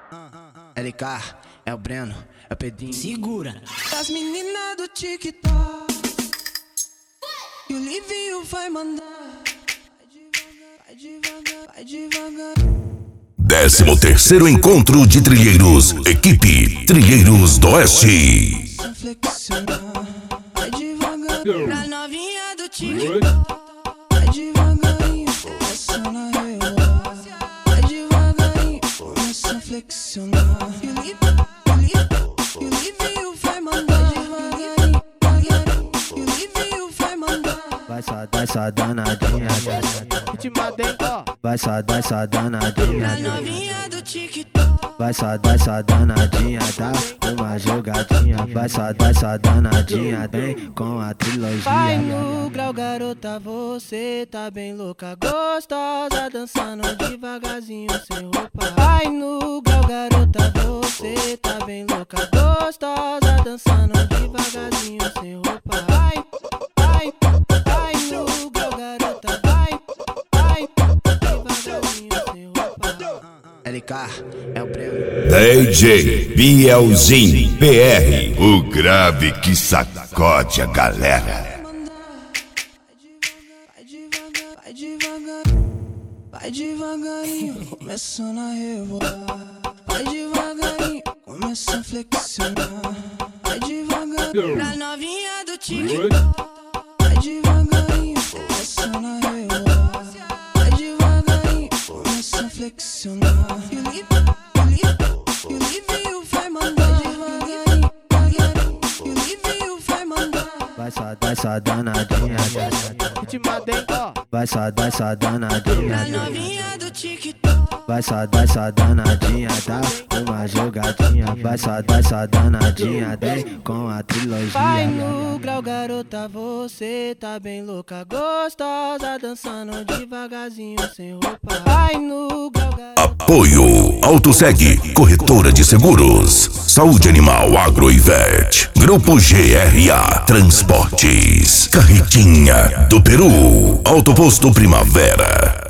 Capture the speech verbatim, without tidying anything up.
L K, é o Breno, é o Pedrinho. Segura. As meninas do TikTok e o Livinho vai mandar. Vai devagar, vai devagar, vai devagar. Décimo terceiro encontro de trilheiros, equipe Trilheiros do Oeste. Vai devagar, pra novinha do TikTok. Vai devagarinho, começa na rebola. Vai devagarinho, começa a flexionar. E o Livinho vai mandar. Devagarinho, devagarinho, e o Livinho vai mandar. Vai só, vai só danadinha. Vai só, vai só danadinha. Pra novinha do TikTok. Vai só, vai só danadinha, dá uma jogadinha. Vai só, vai só danadinha, vem com a trilogia. Vai no grau, garota, você tá bem louca, gostosa, dançando devagarzinho sem roupa. Vai no grau, garota, você tá bem louca, gostosa, dançando devagarzinho sem roupa. Vai, vai, vai no grau, garota, vai, vai, devagarzinho sem roupa. L K, é o Breno. D J Bielzinho P R, o grave que sacode a galera. Vai devagar, vai devagar, vai devagarinho, começando a rebolar. Vai devagarinho, começa a flexionar. Vai devagar, pra novinha do TikTok. Vai devagarinho, começando a rebolar. Vai devagarinho, começa a flexionar. E o Livinho vai mandar. Devagarinho, devagarinho, e o Livinho vai mandar. Vai só, vai só danadinha. Vai só, vai só danadinha. Pra novinha do TikTok. Vai só, vai só danadinha, dá uma jogadinha. Vai só, vai só danadinha, vem com a trilogia. Vai no grau, garota, você tá bem louca, gostosa, dançando devagarzinho sem roupa. Vai no grau, garota. Apoio AutoSeg, corretora de seguros, Saúde Animal Agro e Vet, Grupo G R A Transportes, Carretinha do Peru, Autoposto Primavera.